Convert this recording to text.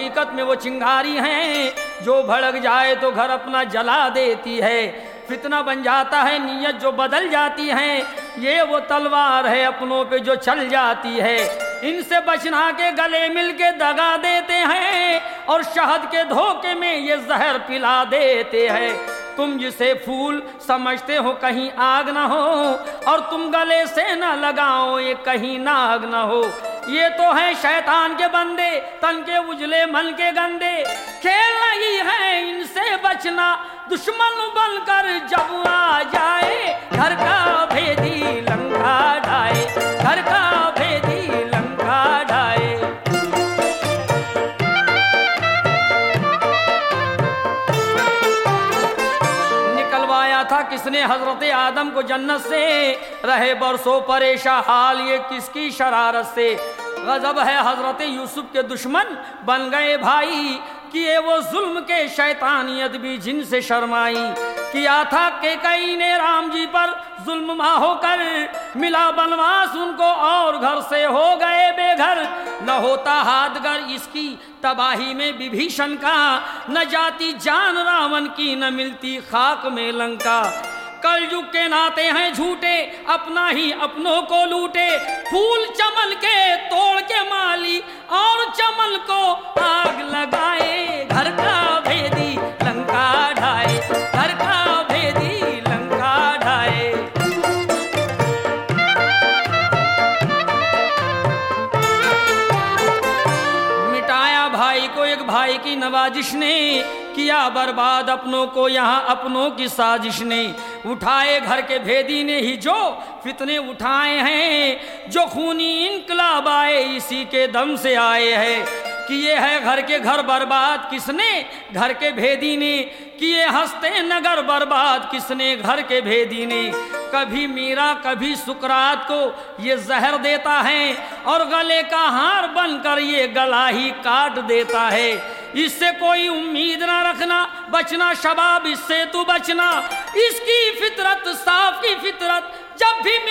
हकीकत में वो चिंगारी हैं जो भड़क जाए तो घर अपना जला देती है। फितना बन जाता है नीयत जो बदल जाती है, ये वो तलवार है अपनों पे जो चल जाती है। इनसे बचना के गले मिल के दगा देते हैं और शहद के धोखे में ये जहर पिला देते हैं। तुम जिसे फूल समझते हो कहीं आग ना हो, और तुम गले से न लगाओ ये कहीं नाग ना हो। ये तो है शैतान के बंदे, तन के उजले मन के गंदे। खेल नहीं है इनसे बचना, दुश्मन बनकर जब आ जाए घर का भेदी लंका ढाए, घर का भेदी लंका ढाए। निकलवाया था किसने हजरत आदम को जन्नत से, रहे बरसों परेशान हाल ये किसकी शरारत से। गजब है हजरत यूसुफ के दुश्मन बन गए भाई, किए वो जुल्म के शैतानियत भी जिनसे शर्माई। किया था कि कई ने राम जी पर जुल्म मा होकर, मिला बनवास उनको और घर से हो गए बेघर। न होता हाथगर इसकी तबाही में विभीषण का, न जाती जान रावण की न मिलती खाक में लंका। कलयुग के नाते हैं झूठे, अपना ही अपनों को लूटे। फूल चमन के तोड़ के माली और चमन को आग लगाए, घर का भेदी लंका ढाए, घर का भेदी लंका ढाए। मिटाया भाई को एक भाई की नवाजिश ने, किया बर्बाद अपनों को यहाँ अपनों की साजिश ने। उठाए घर के भेदी ने ही जो फितने उठाए हैं, जो खूनी इनकलाब आए इसी के दम से आए हैं। किए है घर के घर बर्बाद किसने, घर के भेदी ने। किए हंसते नगर बर्बाद किसने, घर के भेदी ने। कभी मीरा कभी सुकरात को ये जहर देता है, और गले का हार बनकर ये गला ही काट देता है। इससे कोई उम्मीद ना रखना, बचना शबाब इससे तू बचना। इसकी फितरत साफ की फितरत जब भी